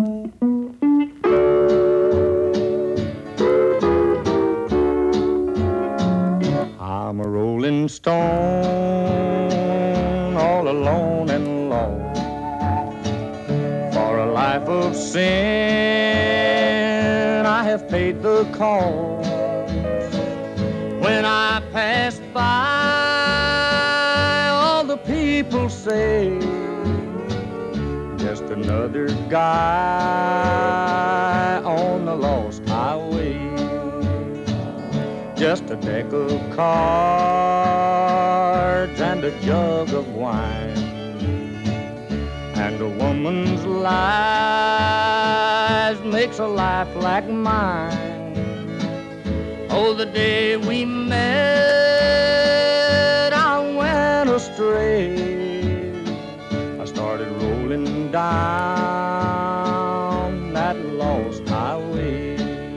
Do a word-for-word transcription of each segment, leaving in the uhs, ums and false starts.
I'm a rolling stone, all alone and lost. For a life of sin, I have paid the cost. When I pass by, all the people say, just another guy on the lost highway. Just a deck of cards and a jug of wine, and a woman's lies makes a life like mine. Oh, the day we met, I went astray. I started rolling down that lost highway.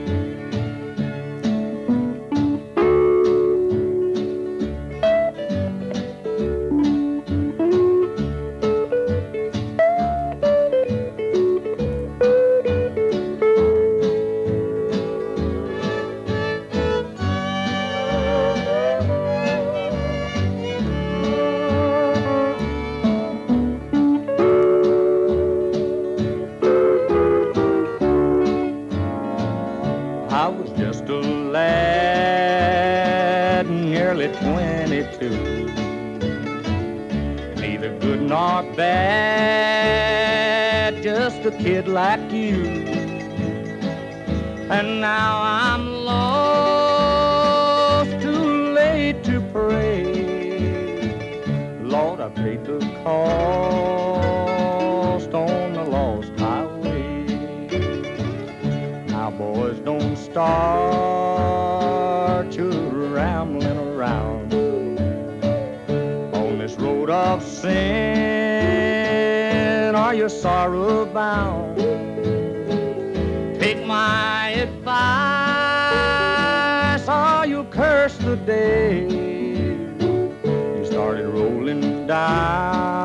I was just a lad, nearly twenty-two, neither good nor bad, just a kid like you. And now I'm lost, too late to pray. Lord, I paid the cost on the lost highway. Now, boys, don't start you rambling around on this road of sin, or you're sorrow bound. Take my advice, or you'll curse the day you started rolling down